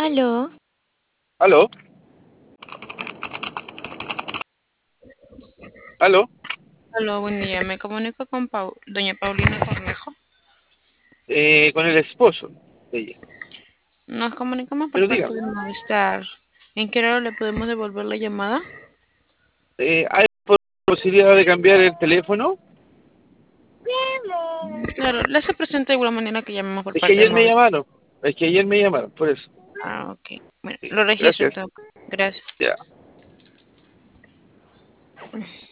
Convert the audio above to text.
Aló, ¿Aló? ¿Aló? Hola, buen día. Me comunico con doña Paulina Cornejo. Con el esposo de ella. Nos comunicamos por Pero parte de dígame, Movistar. ¿En qué hora le podemos devolver la llamada? ¿hay posibilidad de cambiar el teléfono? Claro, le hace presente de igual manera que llamemos por Es que parte de ayer me Movistar. llamaron. Es que ayer me llamaron, por eso. Ah, ok. Bueno, Sí, lo registro gracias. entonces. Gracias. Ya.